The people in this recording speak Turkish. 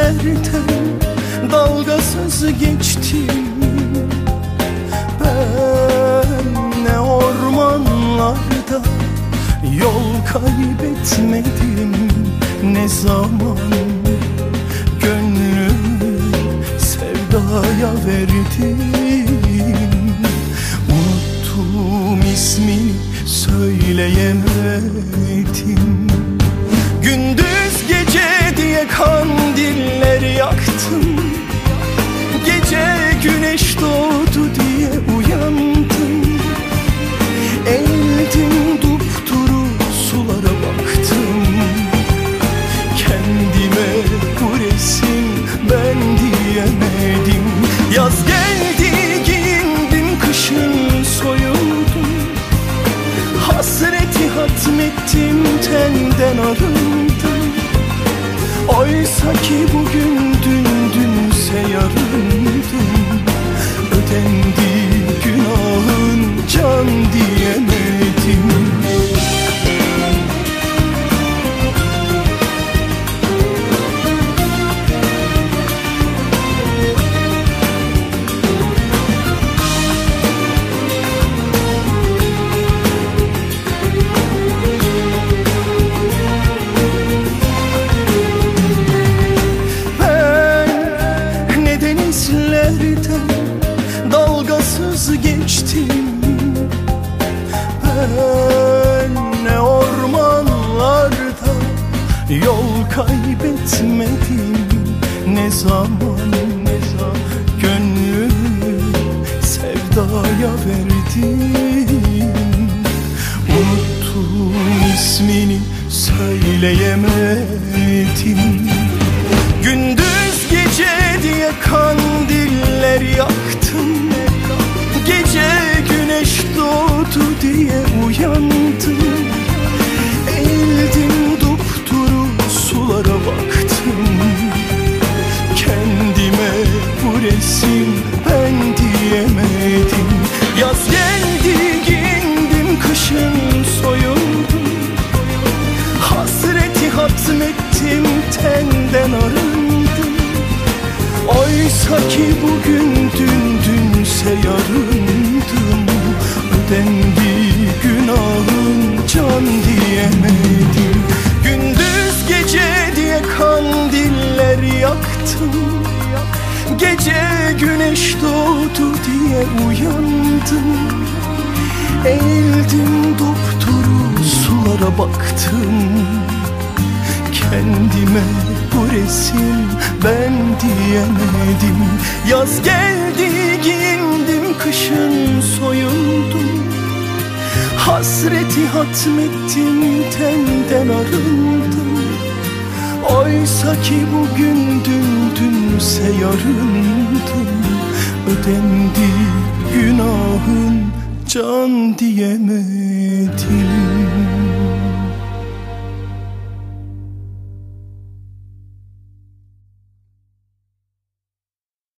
denizlerden dalgasız geçtim. Ben ne ormanlarda yol kaybetmedim, ne zaman gönlümü sevdaya verdim. Unuttum, ismini söyleyemedim. Gündüz gece diye kandiller yaktım. Gece güneş doğdu diye uyandım. Eğildim, dupduru sulara baktım. Kendime bu resim ben diyemedim. Yaz geldi, giyindim, kışın soyuldum. Hasreti hatmettim, tenden arındım. Oysa ki bugün dün, dünse yarındım. Ödendi günahın, can diyemedim. Dalgasız geçtim. Ben ne ormanlarda yol kaybetmedim, ne zaman gönlümü sevdaya verdim. Unuttum, ismini söyleyemedim. Gündüz gece diye kandiller yaktım. Gece güneş doğdu diye uyandım. Eğildim, dupduru sulara baktım. Kendime bu resim ben diyemedim. Yaz geldi, giyindim, kışın soyuldum. Hasreti hatmettim, tenden arındım. Oysa ki bugün dün, dünse yarındım. Ödendi günahın, can diyemedim. Gündüz gece diye kandiller yaktım. Gece güneş doğdu diye uyandım. Eğildim, dupduru sulara baktım. Kendime bu resim ben diyemedim. Yaz geldi, giyindim, kışın soyuldum. Hasreti hatmettim, tenden arındım. Oysa ki bugün dün, dünse yarındım. Ödendi günahın, can diyemedim.